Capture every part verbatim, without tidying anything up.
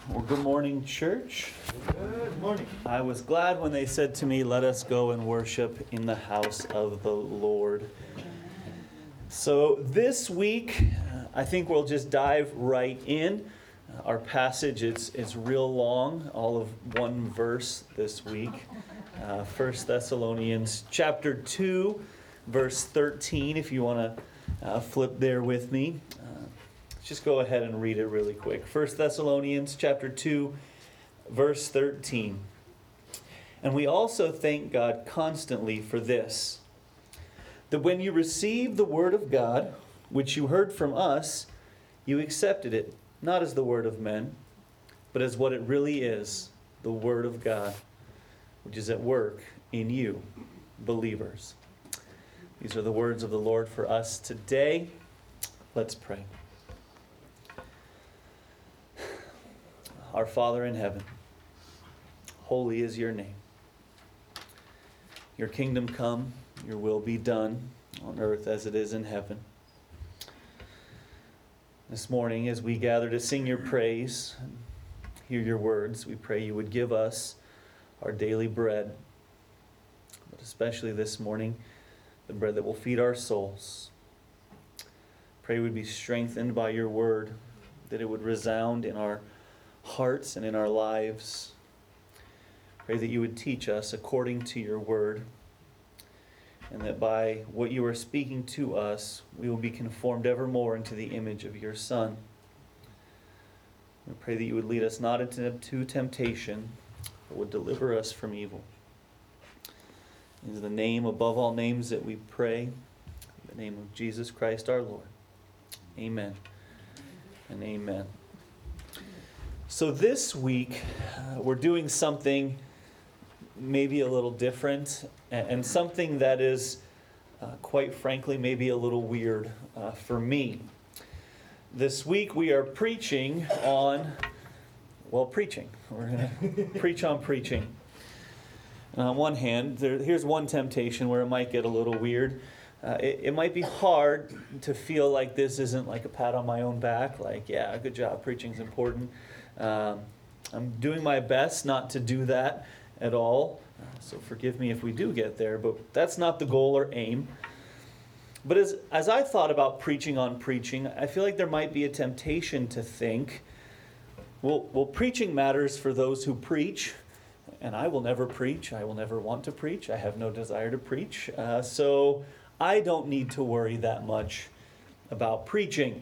Well, good morning, church. Good morning. I was glad when they said to me, let us go and worship in the house of the Lord. So this week, uh, I think we'll just dive right in. Uh, our passage is, is real long, all of one verse this week. Uh, First Thessalonians chapter two, verse thirteen, if you want to uh, flip there with me. Uh, Just go ahead and read it really quick. First Thessalonians chapter two, verse thirteen. And we also thank God constantly for this, that when you received the word of God, which you heard from us, you accepted it, not as the word of men, but as what it really is, the word of God, which is at work in you, believers. These are the words of the Lord for us today. Let's pray. Our Father in heaven, holy is your name. Your kingdom come, your will be done on earth as it is in heaven. This morning, as we gather to sing your praise and hear your words, we pray you would give us our daily bread, but especially this morning, the bread that will feed our souls. Pray we'd be strengthened by your word, that it would resound in our hearts and in our lives. Pray that you would teach us according to your word, and that by what you are speaking to us, we will be conformed ever more into the image of your Son. We pray that you would lead us not into temptation, but would deliver us from evil. In the name above all names that we pray, in the name of Jesus Christ our Lord. Amen and amen. So this week, uh, we're doing something maybe a little different, and, and something that is, uh, quite frankly, maybe a little weird uh, for me. This week we are preaching on, well, preaching. We're going to preach on preaching. And on one hand, there, here's one temptation where it might get a little weird. Uh, it, it might be hard to feel like this isn't like a pat on my own back, like, yeah, good job, preaching's important. Um, I'm doing my best not to do that at all, uh, so forgive me if we do get there, but that's not the goal or aim. But as, as I thought about preaching on preaching, I feel like there might be a temptation to think, well, well, preaching matters for those who preach, and I will never preach. I will never want to preach. I have no desire to preach, uh, so I don't need to worry that much about preaching.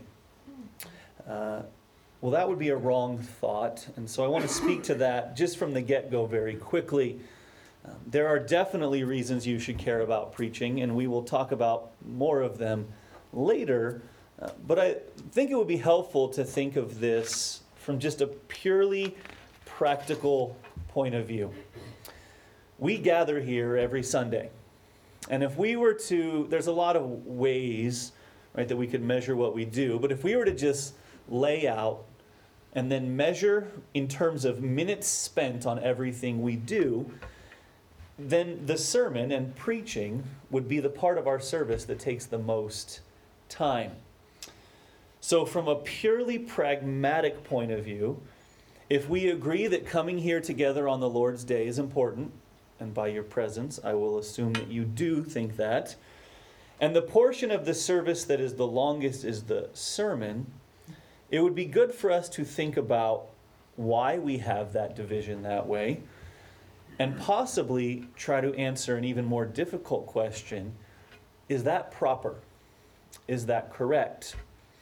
Uh, Well, that would be a wrong thought, and so I want to speak to that just from the get-go very quickly. Um, there are definitely reasons you should care about preaching, and we will talk about more of them later, uh, but I think it would be helpful to think of this from just a purely practical point of view. We gather here every Sunday, and if we were to, there's a lot of ways, right, that we could measure what we do, but if we were to just lay out and then measure in terms of minutes spent on everything we do, then the sermon and preaching would be the part of our service that takes the most time. So from a purely pragmatic point of view, if we agree that coming here together on the Lord's Day is important, and by your presence I will assume that you do think that, and the portion of the service that is the longest is the sermon, it would be good for us to think about why we have that division that way, and possibly try to answer an even more difficult question. Is that proper? Is that correct?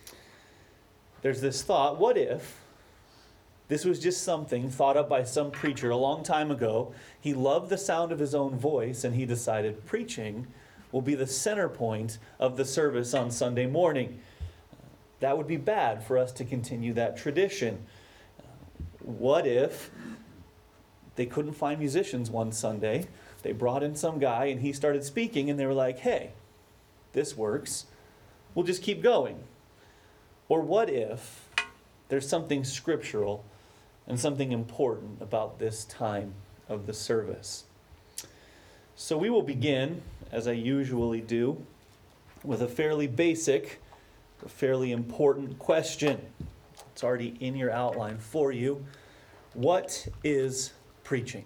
There's this thought, what if this was just something thought up by some preacher a long time ago? He loved the sound of his own voice, and he decided preaching will be the center point of the service on Sunday morning. That would be bad for us to continue that tradition. What if they couldn't find musicians one Sunday? They brought in some guy and he started speaking, and they were like, hey, this works. We'll just keep going. Or what if there's something scriptural and something important about this time of the service? So we will begin, as I usually do, with a fairly basic a fairly important question. It's already in your outline for you. What is preaching?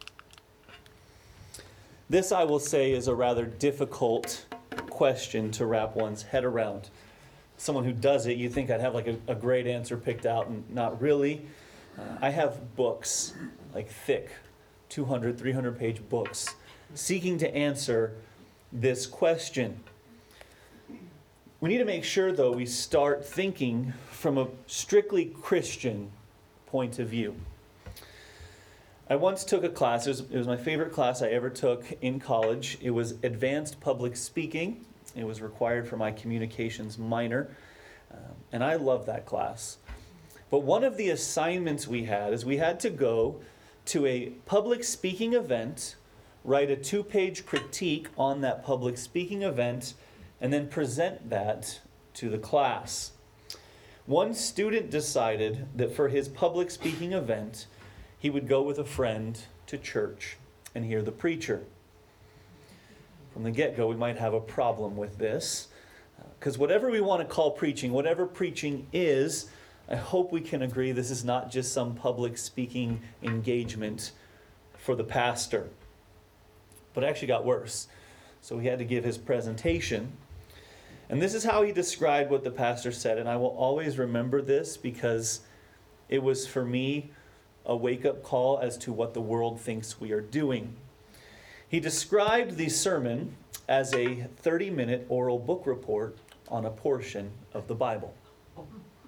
This, I will say, is a rather difficult question to wrap one's head around. Someone who does it, you think I'd have like a, a great answer picked out, and not really. Uh, I have books, like thick, two hundred, three hundred page books, seeking to answer this question. We need to make sure, though, we start thinking from a strictly Christian point of view. I once took a class, it was, it was my favorite class I ever took in college. It was advanced public speaking. It was required for my communications minor, um, and I loved that class. But one of the assignments we had is we had to go to a public speaking event, write a two-page critique on that public speaking event, and then present that to the class. One student decided that for his public speaking event, he would go with a friend to church and hear the preacher. From the get-go, we might have a problem with this, because whatever we want to call preaching, whatever preaching is, I hope we can agree this is not just some public speaking engagement for the pastor. But it actually got worse. So he had to give his presentation. And this is how he described what the pastor said. And I will always remember this because it was, for me, a wake-up call as to what the world thinks we are doing. He described the sermon as a thirty-minute oral book report on a portion of the Bible. I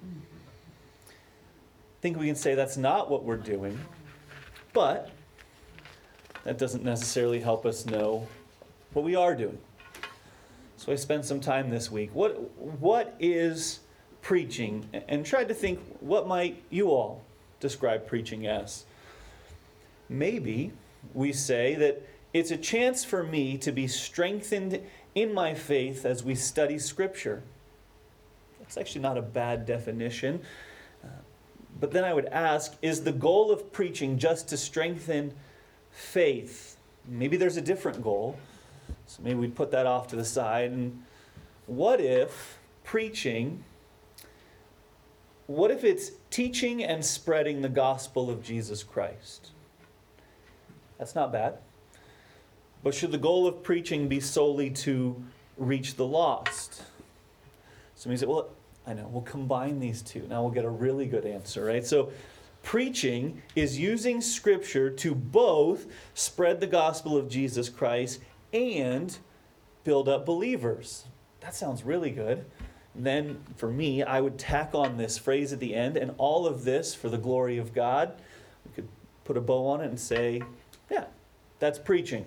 think we can say that's not what we're doing, but that doesn't necessarily help us know what we are doing. So I spent some time this week. What what is preaching? And tried to think, what might you all describe preaching as? Maybe we say that it's a chance for me to be strengthened in my faith as we study Scripture. That's actually not a bad definition. Uh, but then I would ask, is the goal of preaching just to strengthen faith? Maybe there's a different goal. So maybe we'd put that off to the side. And what if preaching, what if it's teaching and spreading the gospel of Jesus Christ? That's not bad. But should the goal of preaching be solely to reach the lost? Somebody said, well, I know, we'll combine these two. Now we'll get a really good answer, right? So preaching is using Scripture to both spread the gospel of Jesus Christ and build up believers. That sounds really good. And then, for me, I would tack on this phrase at the end, and all of this for the glory of God. We could put a bow on it and say, yeah, that's preaching.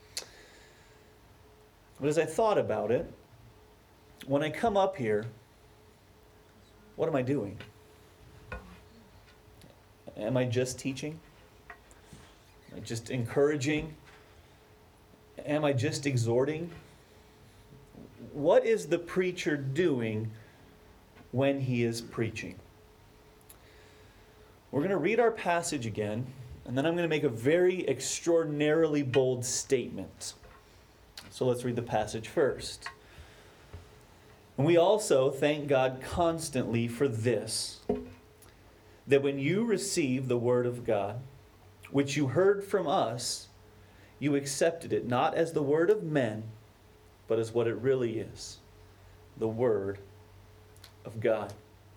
But as I thought about it, when I come up here, what am I doing? Am I just teaching? Am I just encouraging? Am I just exhorting? What is the preacher doing when he is preaching? We're going to read our passage again, and then I'm going to make a very extraordinarily bold statement. So let's read the passage first. And we also thank God constantly for this, that when you receive the word of God, which you heard from us, you accepted it not as the word of men, but as what it really is, the word of God.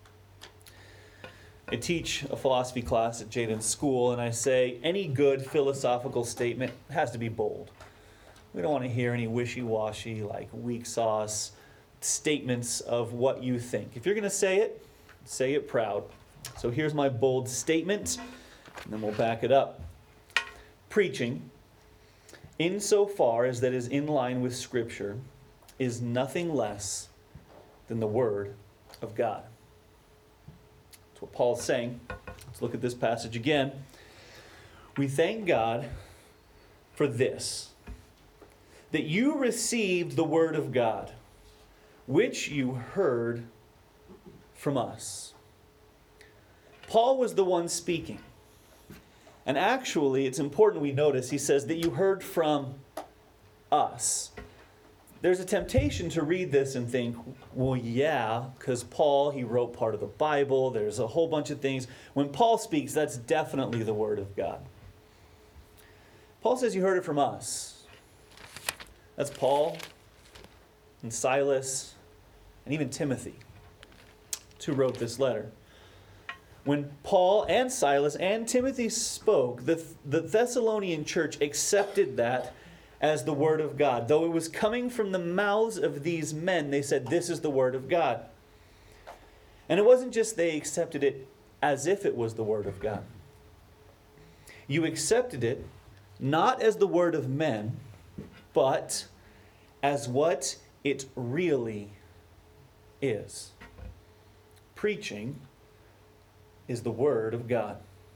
I teach a philosophy class at Jaden's school, and I say any good philosophical statement has to be bold. We don't want to hear any wishy-washy, like weak sauce statements of what you think. If you're going to say it, say it proud. So here's my bold statement, and then we'll back it up. Preaching, insofar as that is in line with Scripture, is nothing less than the Word of God. That's what Paul's saying. Let's look at this passage again. We thank God for this, that you received the Word of God, which you heard from us. Paul was the one speaking. And actually, it's important we notice, he says that you heard from us. there's a temptation to read this and think, well, yeah, because Paul, he wrote part of the Bible. There's a whole bunch of things. When Paul speaks, that's definitely the Word of God. Paul says you heard it from us. That's Paul and Silas and even Timothy, who wrote this letter. When Paul and Silas and Timothy spoke, the, the Thessalonian church accepted that as the Word of God. Though it was coming from the mouths of these men, they said, this is the Word of God. And it wasn't just they accepted it as if it was the Word of God. You accepted it not as the word of men, but as what it really is. Preaching is the Word of God.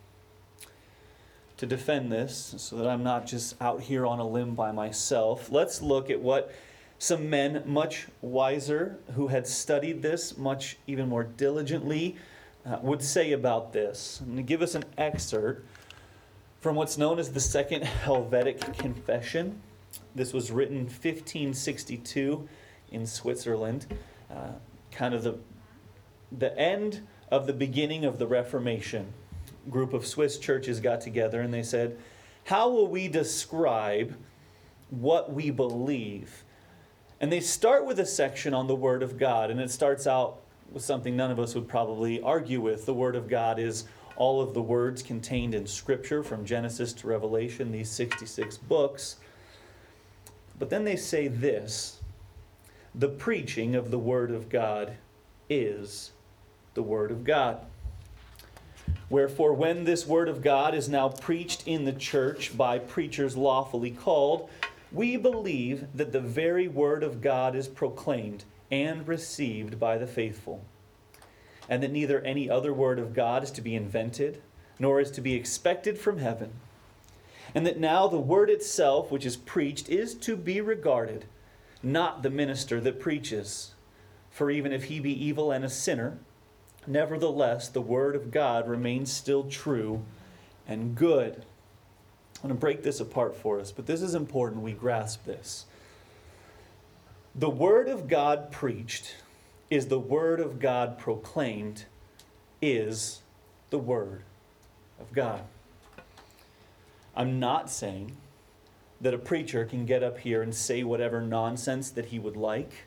To defend this, so that I'm not just out here on a limb by myself, let's look at what some men much wiser, who had studied this much even more diligently, uh, would say about this. I'm going to give us an excerpt from what's known as the Second Helvetic Confession. This was written fifteen sixty-two in Switzerland, uh, kind of the, the end of the beginning of the Reformation. A group of Swiss churches got together and they said, how will we describe what we believe? And they start with a section on the Word of God, and it starts out with something none of us would probably argue with. The Word of God is all of the words contained in Scripture from Genesis to Revelation, these sixty-six books. But then they say this: the preaching of the Word of God is the Word of God. Wherefore, when this Word of God is now preached in the church by preachers lawfully called, we believe that the very Word of God is proclaimed and received by the faithful, and that neither any other word of God is to be invented, nor is to be expected from heaven, and that now the word itself which is preached is to be regarded, not the minister that preaches. For even if he be evil and a sinner, nevertheless the word of God remains still true and good. I'm going to break this apart for us, but this is important we grasp this. The word of God preached is the word of God proclaimed, is the word of God. I'm not saying that a preacher can get up here and say whatever nonsense that he would like,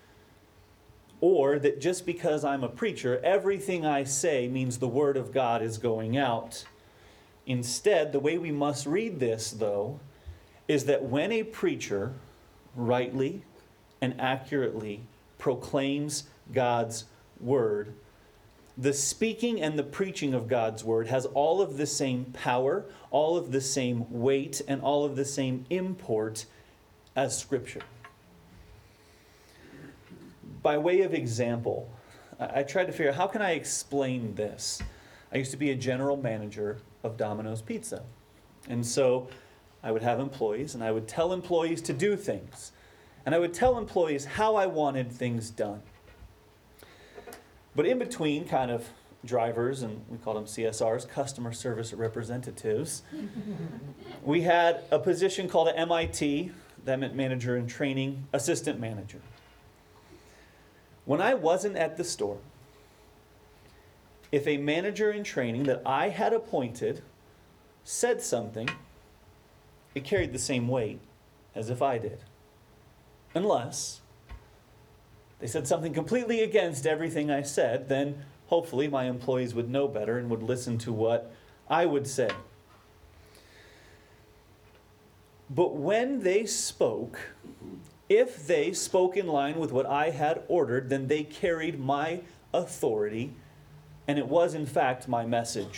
or that just because I'm a preacher, everything I say means the word of God is going out. Instead, the way we must read this, though, is that when a preacher rightly and accurately proclaims God's word, the speaking and the preaching of God's word has all of the same power, all of the same weight, and all of the same import as Scripture. By way of example, I tried to figure out, how can I explain this? I used to be a general manager of Domino's Pizza. And so I would have employees, and I would tell employees to do things. And I would tell employees how I wanted things done. But in between kind of drivers, and we called them C S Rs, customer service representatives, we had a position called an M I T, that meant manager in training, assistant manager. When I wasn't at the store, if a manager in training that I had appointed said something, it carried the same weight as if I did. Unless they said something completely against everything I said, then hopefully my employees would know better and would listen to what I would say. But when they spoke, if they spoke in line with what I had ordered, then they carried my authority, and it was in fact my message.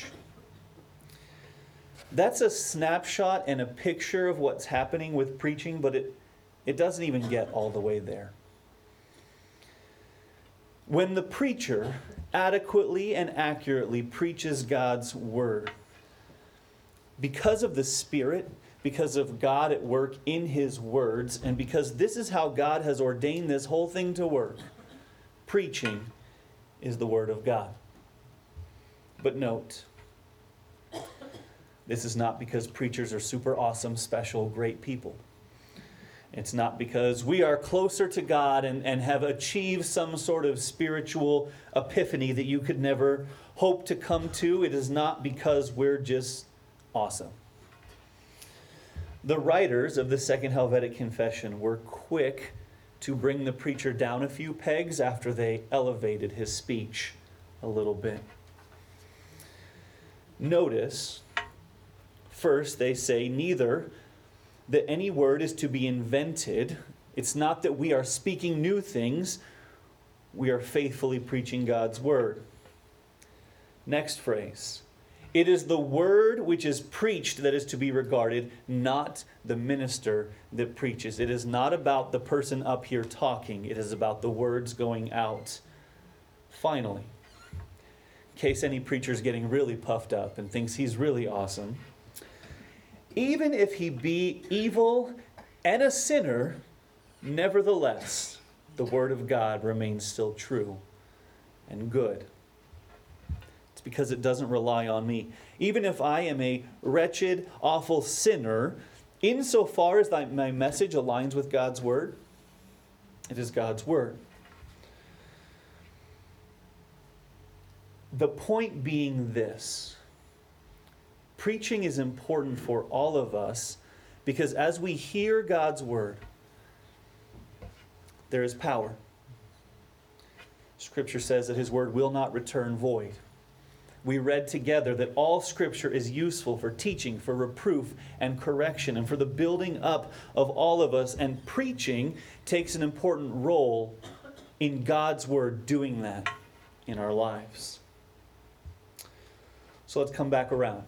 That's a snapshot and a picture of what's happening with preaching, but it, it doesn't even get all the way there. When the preacher adequately and accurately preaches God's word, because of the Spirit, because of God at work in His words, and because this is how God has ordained this whole thing to work, preaching is the word of God. But note, this is not because preachers are super awesome, special, great people. It's not because we are closer to God and, and have achieved some sort of spiritual epiphany that you could never hope to come to. It is not because we're just awesome. The writers of the Second Helvetic Confession were quick to bring the preacher down a few pegs after they elevated his speech a little bit. Notice, first they say neither that any word is to be invented. It's not that we are speaking new things. We are faithfully preaching God's word. Next phrase. It is the word which is preached that is to be regarded, not the minister that preaches. It is not about the person up here talking. It is about the words going out. Finally, in case any preacher is getting really puffed up and thinks he's really awesome, even if he be evil and a sinner, nevertheless, the word of God remains still true and good. It's because it doesn't rely on me. Even if I am a wretched, awful sinner, insofar as my message aligns with God's word, it is God's word. The point being this: preaching is important for all of us because as we hear God's word, there is power. Scripture says that his word will not return void. We read together that all Scripture is useful for teaching, for reproof and correction, and for the building up of all of us. And preaching takes an important role in God's word doing that in our lives. So let's come back around.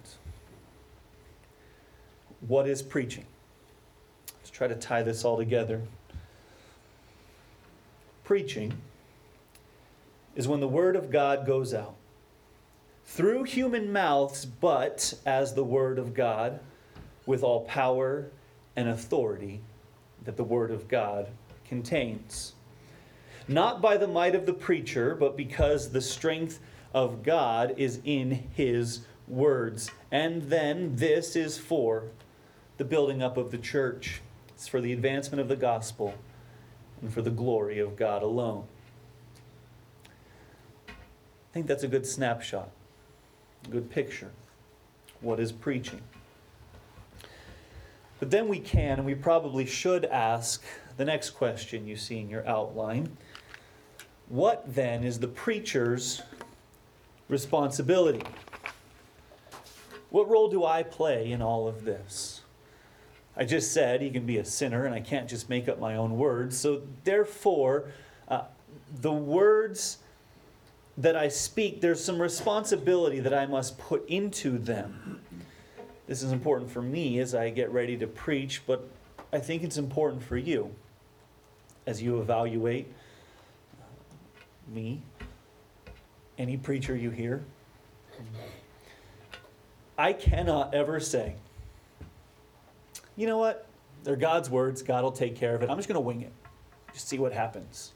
What is preaching? Let's try to tie this all together. Preaching is when the word of God goes out through human mouths, but as the word of God, with all power and authority that the word of God contains. Not by the might of the preacher, but because the strength of God is in his words. And then this is for the building up of the church. It's for the advancement of the gospel and for the glory of God alone. I think that's a good snapshot, a good picture. What is preaching? But then we can, and we probably should ask the next question you see in your outline. What then is the preacher's responsibility? What role do I play in all of this? I just said he can be a sinner, and I can't just make up my own words. So therefore, uh, the words that I speak, there's some responsibility that I must put into them. This is important for me as I get ready to preach, but I think it's important for you as you evaluate me, any preacher you hear. I cannot ever say, you know what, they're God's words, God will take care of it. I'm just going to wing it, just see what happens.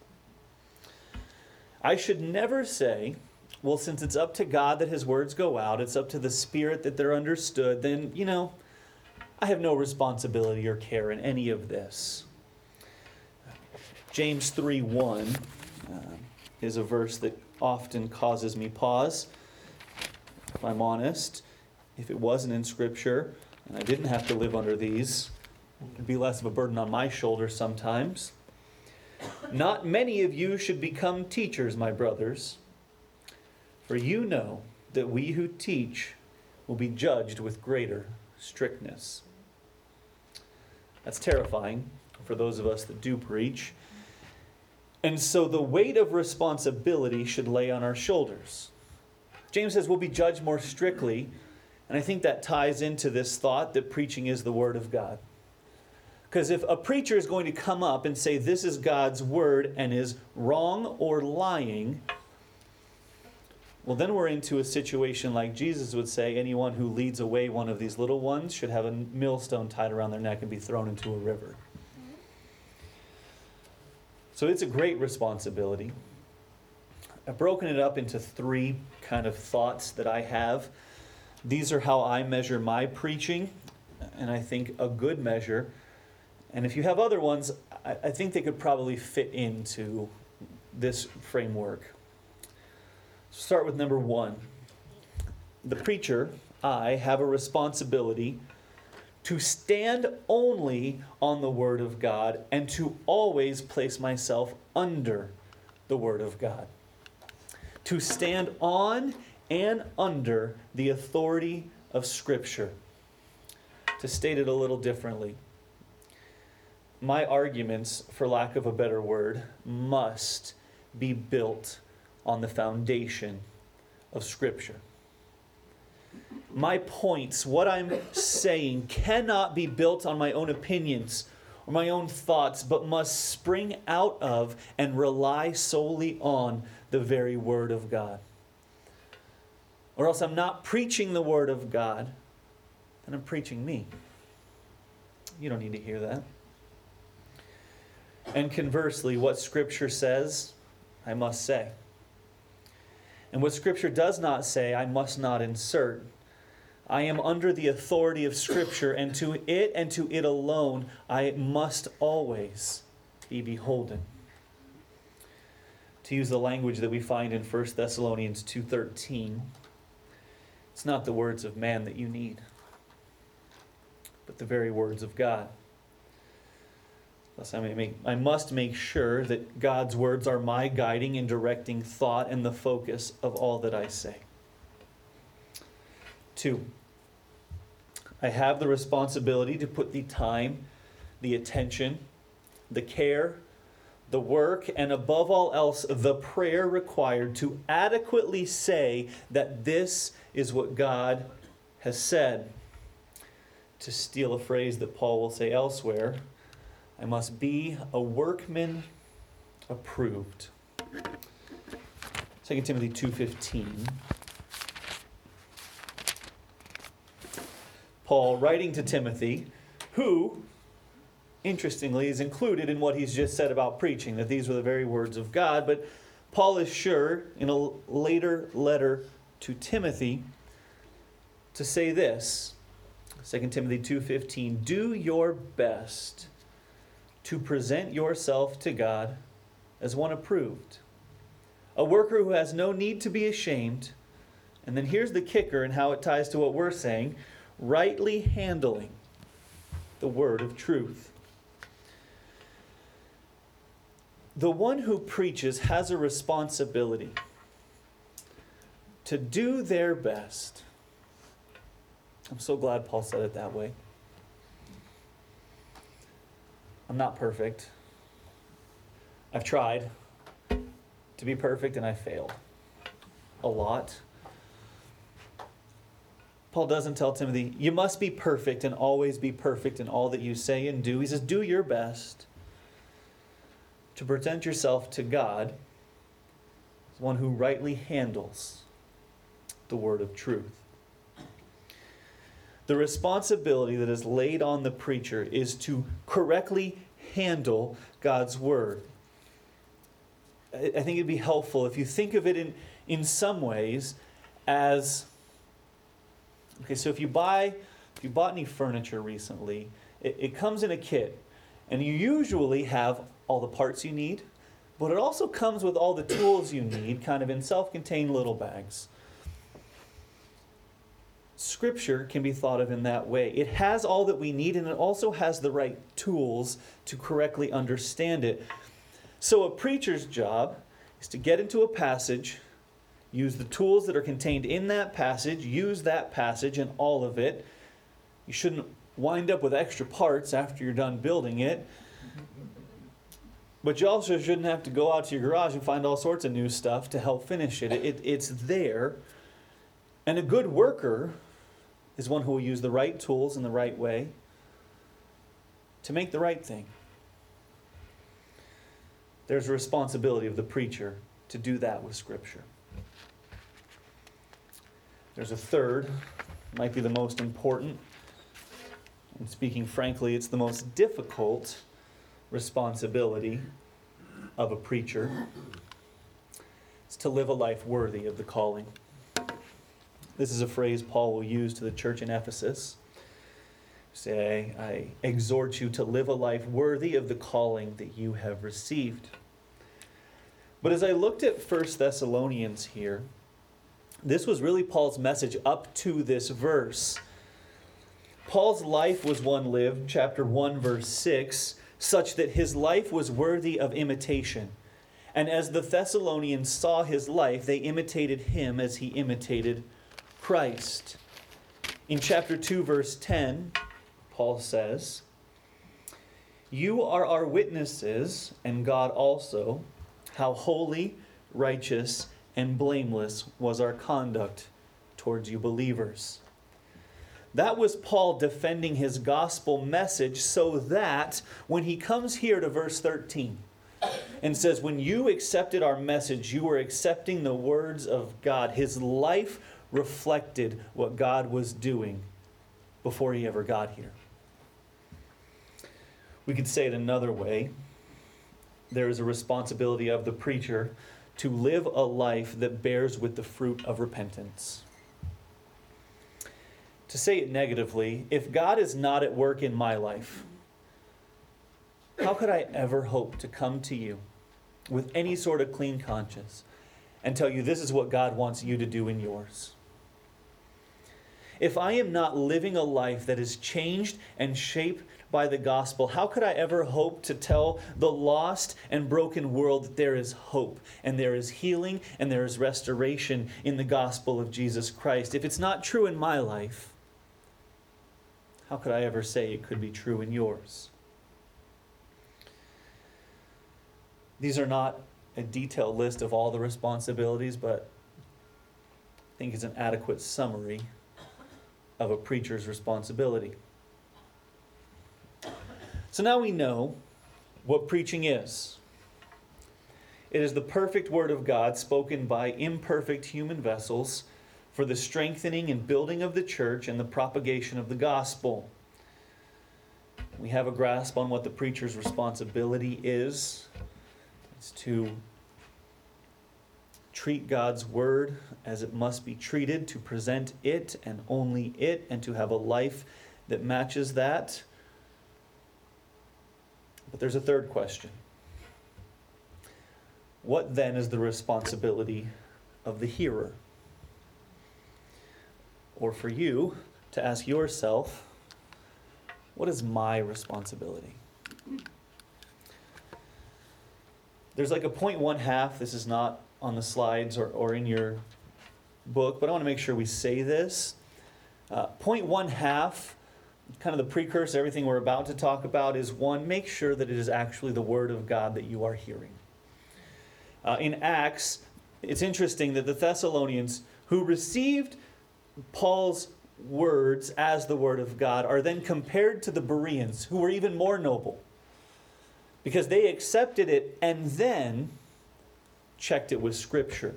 I should never say, well, since it's up to God that his words go out, it's up to the Spirit that they're understood, then, you know, I have no responsibility or care in any of this. James three one uh, is a verse that often causes me pause, if I'm honest. If it wasn't in Scripture, and I didn't have to live under these, it would be less of a burden on my shoulders sometimes. Not many of you should become teachers, my brothers, for you know that we who teach will be judged with greater strictness. That's terrifying for those of us that do preach. And so the weight of responsibility should lay on our shoulders. James says we'll be judged more strictly, and I think that ties into this thought that preaching is the Word of God. Because if a preacher is going to come up and say this is God's word and is wrong or lying, well, then we're into a situation like Jesus would say, anyone who leads away one of these little ones should have a millstone tied around their neck and be thrown into a river. So it's a great responsibility. I've broken it up into three kind of thoughts that I have. These are how I measure my preaching, and I think a good measure. And if you have other ones, I, I think they could probably fit into this framework. Start with number one. The preacher, I, have a responsibility to stand only on the Word of God and to always place myself under the Word of God. To stand on and under the authority of Scripture. To state it a little differently, my arguments, for lack of a better word, must be built on the foundation of Scripture. My points, what I'm saying, cannot be built on my own opinions or my own thoughts, but must spring out of and rely solely on the very Word of God. Or else I'm not preaching the Word of God, and I'm preaching me. You don't need to hear that. And conversely, what Scripture says, I must say. And what Scripture does not say, I must not insert. I am under the authority of Scripture, and to it and to it alone I must always be beholden. To use the language that we find in First Thessalonians two thirteen, it's not the words of man that you need, but the very words of God. Thus I, may make, I must make sure that God's words are my guiding and directing thought and the focus of all that I say. Two, I have the responsibility to put the time, the attention, the care, the work, and above all else, the prayer required to adequately say that this is what God has said. To steal a phrase that Paul will say elsewhere, I must be a workman approved. Second Timothy two fifteen. Paul writing to Timothy, who, interestingly, is included in what he's just said about preaching, that these were the very words of God. But Paul is sure, in a later letter to Timothy, to say this, Second Timothy two fifteen, do your best to present yourself to God as one approved, a worker who has no need to be ashamed. And then here's the kicker and how it ties to what we're saying, rightly handling the word of truth. The one who preaches has a responsibility to do their best. I'm so glad Paul said it that way. I'm not perfect. I've tried to be perfect and I failed a lot. Paul doesn't tell Timothy, you must be perfect and always be perfect in all that you say and do. He says, do your best to present yourself to God as one who rightly handles the word of truth. The responsibility that is laid on the preacher is to correctly handle God's word. I think it'd be helpful if you think of it in, in some ways as, okay, so if you buy, if you bought any furniture recently, it, it comes in a kit, and you usually have all the parts you need, but it also comes with all the tools you need, kind of in self-contained little bags. Scripture can be thought of in that way. It has all that we need, and it also has the right tools to correctly understand it. So a preacher's job is to get into a passage, use the tools that are contained in that passage, use that passage and all of it. You shouldn't wind up with extra parts after you're done building it. But you also shouldn't have to go out to your garage and find all sorts of new stuff to help finish it. it it's there. And a good worker is one who will use the right tools in the right way to make the right thing. There's a responsibility of the preacher to do that with Scripture. There's a third, might be the most important, and speaking frankly, it's the most difficult responsibility of a preacher. It's to live a life worthy of the calling. This is a phrase Paul will use to the church in Ephesus. Say, I exhort you to live a life worthy of the calling that you have received. But as I looked at First Thessalonians here, this was really Paul's message up to this verse. Paul's life was one lived, chapter one, verse six, such that his life was worthy of imitation. And as the Thessalonians saw his life, they imitated him as he imitated Christ. In chapter two, verse ten, Paul says, "You are our witnesses, and God also, how holy, righteous, and blameless was our conduct towards you believers." That was Paul defending his gospel message so that when he comes here to verse thirteen and says, when you accepted our message, you were accepting the words of God. His life reflected what God was doing before he ever got here. We could say it another way. There is a responsibility of the preacher to live a life that bears with the fruit of repentance. To say it negatively, if God is not at work in my life, how could I ever hope to come to you with any sort of clean conscience and tell you this is what God wants you to do in yours? If I am not living a life that is changed and shaped by the gospel, how could I ever hope to tell the lost and broken world that there is hope and there is healing and there is restoration in the gospel of Jesus Christ? If it's not true in my life, how could I ever say it could be true in yours? These are not a detailed list of all the responsibilities, but I think it's an adequate summary of a preacher's responsibility. So now we know what preaching is. It is the perfect word of God spoken by imperfect human vessels for the strengthening and building of the church and the propagation of the gospel. We have a grasp on what the preacher's responsibility is. It's to treat God's word as it must be treated, to present it and only it, and to have a life that matches that. But there's a third question. What then is the responsibility of the hearer? Or for you to ask yourself, what is my responsibility? There's like a point one half. This is not on the slides or, or in your book, but I want to make sure we say this. Uh, point one half, kind of the precursor, everything we're about to talk about, is one, make sure that it is actually the word of God that you are hearing. Uh, in Acts, it's interesting that the Thessalonians who received Paul's words as the word of God are then compared to the Bereans, who were even more noble, because they accepted it and then checked it with Scripture.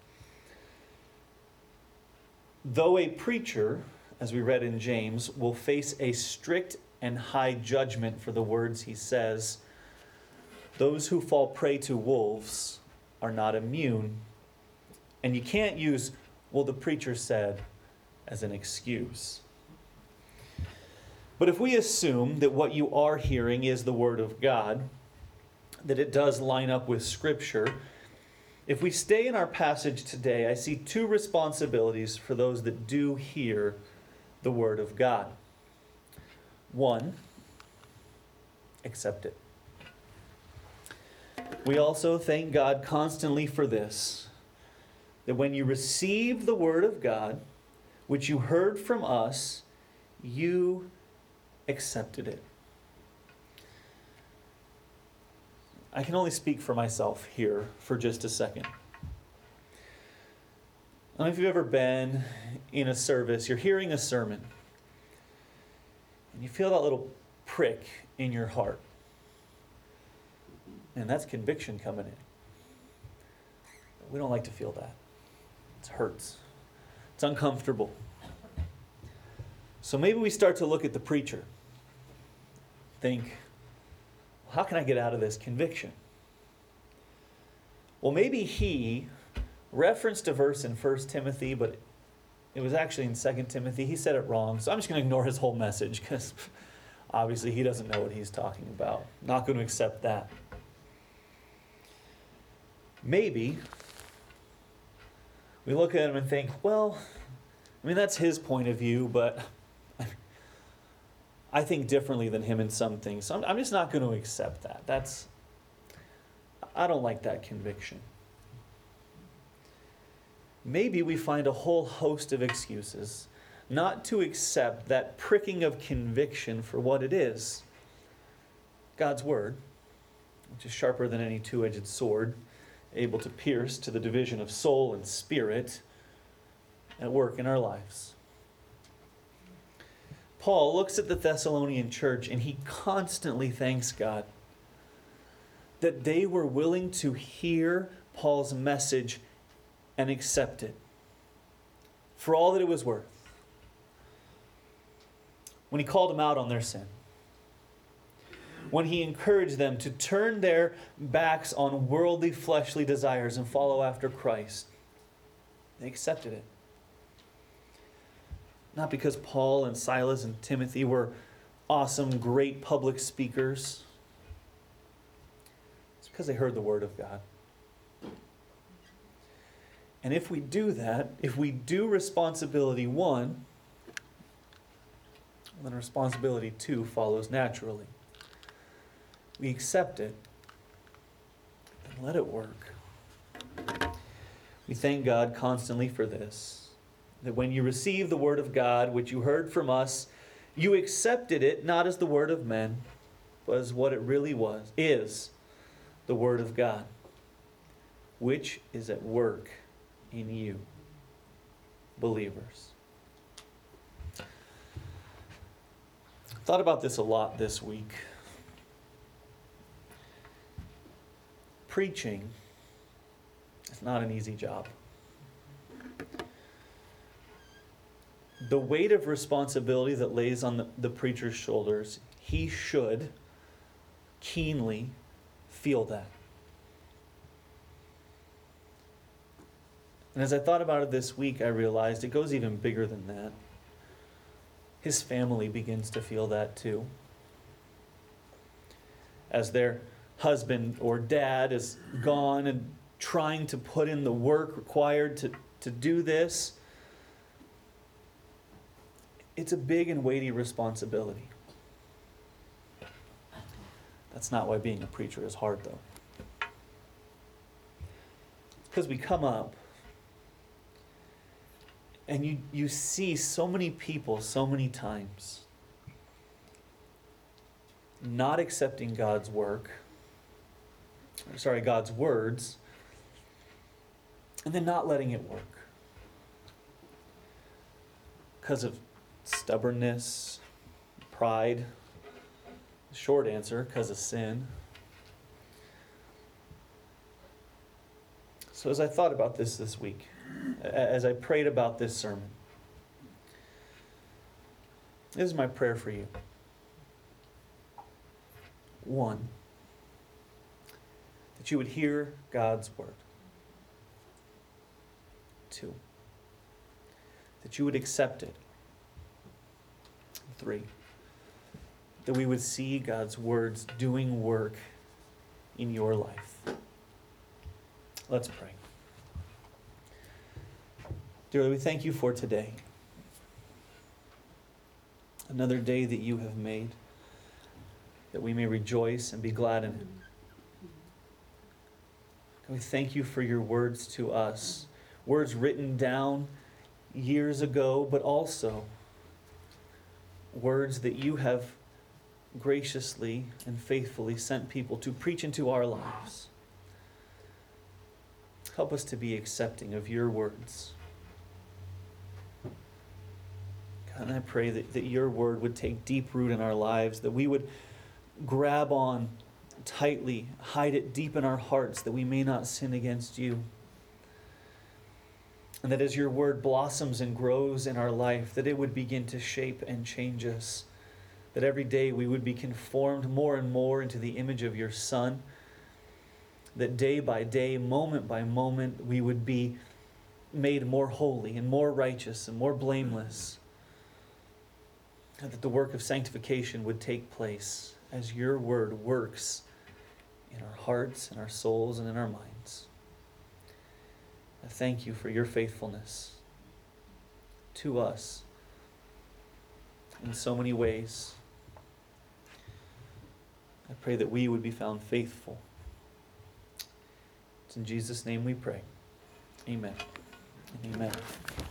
Though a preacher, as we read in James, will face a strict and high judgment for the words he says, those who fall prey to wolves are not immune. And you can't use, well, the preacher said, as an excuse. But if we assume that what you are hearing is the Word of God, that it does line up with Scripture, if we stay in our passage today, I see two responsibilities for those that do hear the Word of God. One, accept it. We also thank God constantly for this, that when you receive the Word of God, which you heard from us, you accepted it. I can only speak for myself here for just a second. I don't know if you've ever been in a service, you're hearing a sermon, and you feel that little prick in your heart. And that's conviction coming in. We don't like to feel that. It hurts. It's uncomfortable. So maybe we start to look at the preacher. Think, how can I get out of this conviction? Well, maybe he referenced a verse in First Timothy, but It was actually in Second Timothy. He said it wrong, so I'm just going to ignore his whole message because obviously he doesn't know what he's talking about. Not going to accept that. Maybe we look at him and think, well, I mean, that's his point of view, but I think differently than him in some things. So I'm, I'm just not going to accept that. That's, I don't like that conviction. Maybe we find a whole host of excuses not to accept that pricking of conviction for what it is. God's word, which is sharper than any two-edged sword, able to pierce to the division of soul and spirit, at work in our lives. Paul looks at the Thessalonian church and he constantly thanks God that they were willing to hear Paul's message and accept it for all that it was worth. When he called them out on their sin, when he encouraged them to turn their backs on worldly, fleshly desires and follow after Christ, they accepted it. Not because Paul and Silas and Timothy were awesome, great public speakers. It's because they heard the word of God. And if we do that, if we do responsibility one, then responsibility two follows naturally. We accept it and let it work. We thank God constantly for this, that when you receive the word of God, which you heard from us, you accepted it not as the word of men, but as what it really was, is the word of God, which is at work in you, believers. Thought about this a lot this week. Preaching is not an easy job. The weight of responsibility that lays on the, the preacher's shoulders, he should keenly feel that. And as I thought about it this week, I realized it goes even bigger than that. His family begins to feel that too. As their husband or dad is gone and trying to put in the work required to, to do this, it's a big and weighty responsibility. That's not why being a preacher is hard, though. It's because we come up and you, you see so many people so many times not accepting God's work, or sorry, God's words, and then not letting it work. Because of stubbornness, pride. The short answer, because of sin. So as I thought about this this week, as I prayed about this sermon, this is my prayer for you. One, that you would hear God's word. Two, that you would accept it. Three, that we would see God's words doing work in your life. Let's pray. Dear Lord, we thank you for today. Another day that you have made, that we may rejoice and be glad in it. We thank you for your words to us, words written down years ago, but also words that you have graciously and faithfully sent people to preach into our lives. Help us to be accepting of your words. God, and I pray that, that your word would take deep root in our lives, that we would grab on tightly, hide it deep in our hearts, that we may not sin against you. And that as your word blossoms and grows in our life, that it would begin to shape and change us. That every day we would be conformed more and more into the image of your Son. That day by day, moment by moment, we would be made more holy and more righteous and more blameless. And that the work of sanctification would take place as your word works in our hearts, in our souls, and in our minds. I thank you for your faithfulness to us in so many ways. I pray that we would be found faithful. It's in Jesus' name we pray. Amen. And amen.